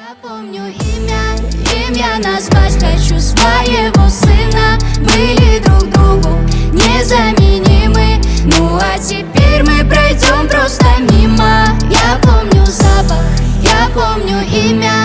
Я помню имя назвать хочу своего сына. Были друг другу незаменимы. Ну а теперь мы пройдем просто мимо. Я помню запах, я помню имя.